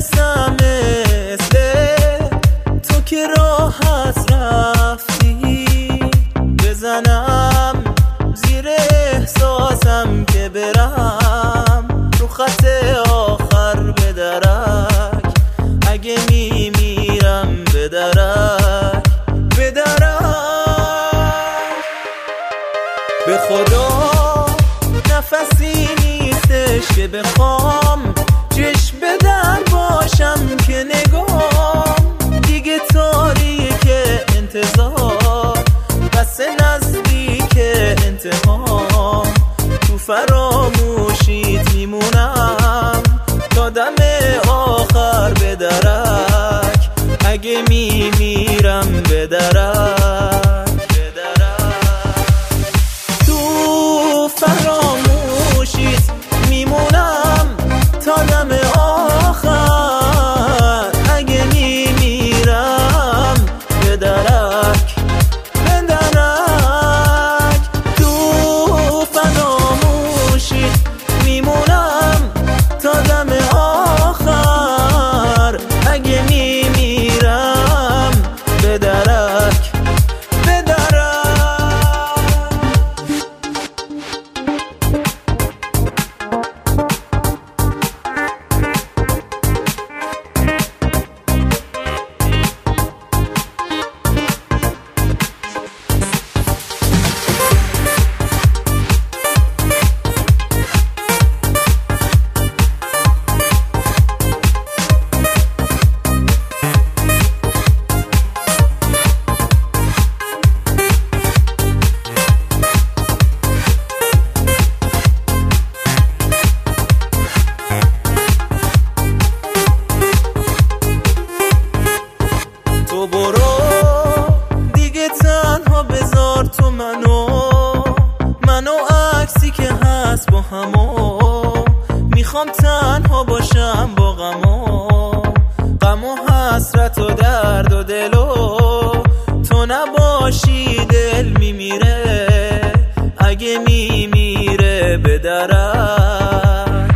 نمیتونستم مثل تو که راحت رفتی بزنم زیر احساسم که برم رو خط آخر به درک، اگه میمیرم به درک به درک. به خدا نفسی نیستش که بخوام چشم به در باشم که نگام دیگه تاریک انتظار بس نزدیک انتهام. تو فراموشیت میمونم تا دم آخر به درک، اگه میمیرم به درک به درک. تو فراموشیت میمونم تا دم آخر، اگه میمیرم به درک به درک. تو فراموشیت میمونم تا دم آخر، اگه میمیرم به درک به درک. تو برو دیگه تنها بذار تو منو عکسی که هست با همو. میخوام تنها باشم با غم و حسرت و درد و دل و تو نباشی دل میمیره، اگه میمیره به درک.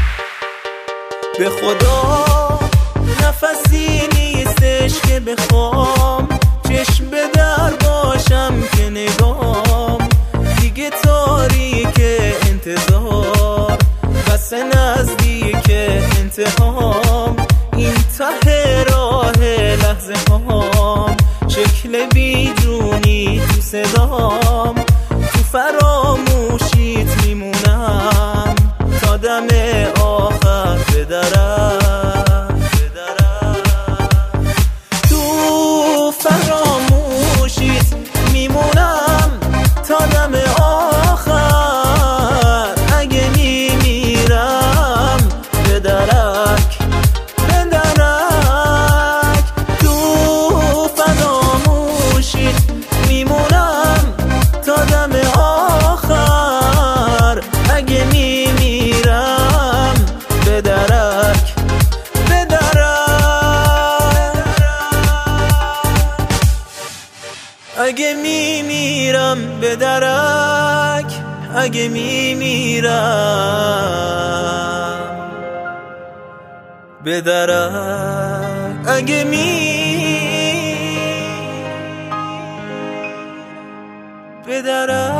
به خدا نفسی نیستش که بخوام چشم به در باشم که نگام دیگه تاریک انتظار بس نزدیک انتهام. این ته راه لحظه هام شکل بیجونی تو صدام. تو فراموشیت میمونم تا دم آخر به درک. تو فراموشیت میمونم تا دم آخر، اگه میمیرم به درک به درک. تو فراموشیت میمونم تا دم آخر، اگه میمیرم به درک به درک. اگه میمیرم به درک، اگه میمیرم به درک، اگه به درک.